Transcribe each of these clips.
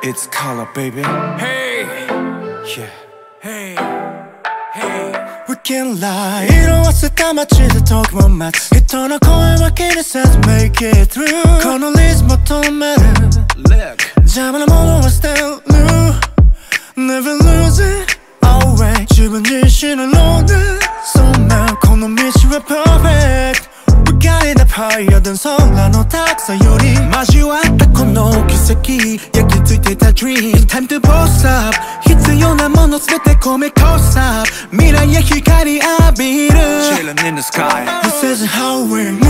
It's color, baby. Hey, Yeah. hey, hey. We can't lie. 色あせた街で遠くも待つ人の声は気にせず make it through このリズムを止める Look. 邪魔なものは捨てる Never lose it always 自分自身のロードそんなこの道は perfect We got it up higher than 空の高さより交わったこの奇跡焼き付いてた dream Time to boss up 必要なもの全て込め close up 未来へ光浴びる Chillin' in the sky. This is how we move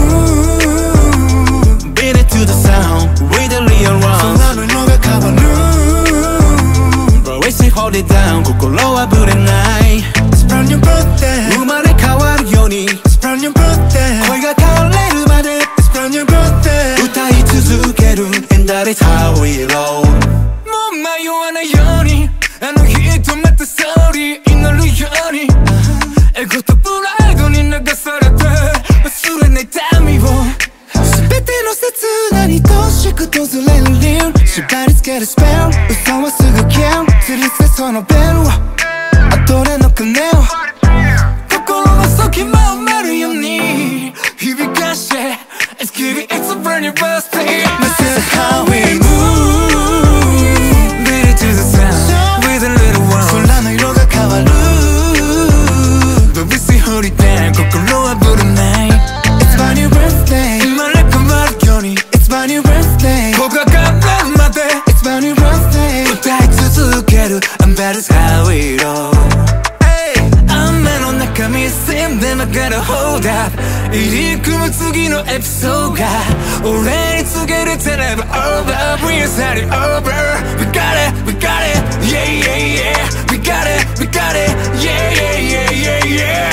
Beat it to the sound With the real ones 空の色が変わる But we say hold it down 心はぶれない It's brand new birthday 生まれ変わるように It's brand new birthday 声が変われるまで It's brand new birthday 歌い続ける And that is how we roll もう迷わないようにあの日止まったストーリー祈るようにエゴとプライドに流されて忘れない民を全ての切なに等しくとずれる理由縛りつけるスペル嘘はすぐ消える吊り捨てそのベルを後での鐘を心の隙間埋めるように響かして It's giving it's a brand new birthday This is how we move Beat it to the sound with a little one 空の色が変わる But we say hold it down 心はぶれない It's my new birthday 生まれ変わるように It's my new birthday 僕が変わるまで It's my new birthday 歌い続ける And that is how we roll 雨の中見せんでながら Hold up 入り組む次のエピソードが俺に告げる Never over We are starting over We got it, we got it Yeah, yeah, yeah We got it, we got it Yeah, yeah, yeah, yeah, yeah